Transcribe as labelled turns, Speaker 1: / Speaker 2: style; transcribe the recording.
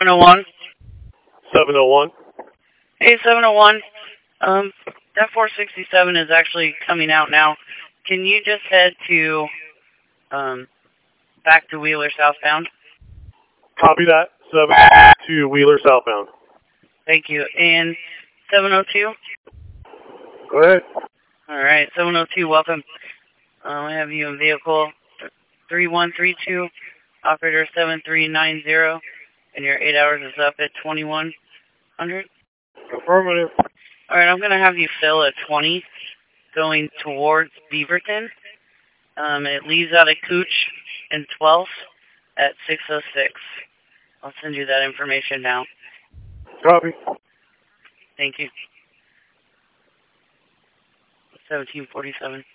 Speaker 1: 701.
Speaker 2: 701.
Speaker 1: Hey, 701. That 467 is actually coming out now. Can you just head to, back to Wheeler southbound?
Speaker 2: Copy that. 7 Wheeler southbound.
Speaker 1: Thank you. And 702?
Speaker 2: Go ahead.
Speaker 1: All right, 702, welcome. I have you in vehicle 3132, operator 7390, and your 8 hours is up at 2100.
Speaker 2: Affirmative.
Speaker 1: All right, I'm going to have you fill at 20 going towards Beaverton. It leaves out of Cooch and 12th at 606. I'll send you that information now.
Speaker 2: Copy.
Speaker 1: Thank you. 1747.